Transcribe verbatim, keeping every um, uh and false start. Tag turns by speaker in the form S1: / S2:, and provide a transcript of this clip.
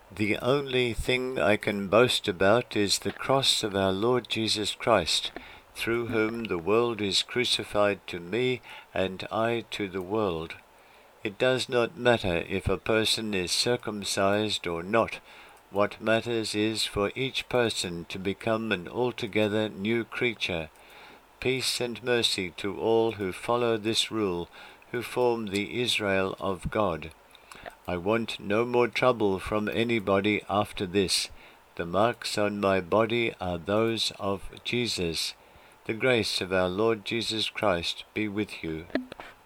S1: The only thing I can boast about is the cross of our Lord Jesus Christ, through whom the world is crucified to me and I to the world. It does not matter if a person is circumcised or not. What matters is for each person to become an altogether new creature. Peace and mercy to all who follow this rule, who form the Israel of God. I want no more trouble from anybody after this. The marks on my body are those of Jesus. The grace of our Lord Jesus Christ be with you.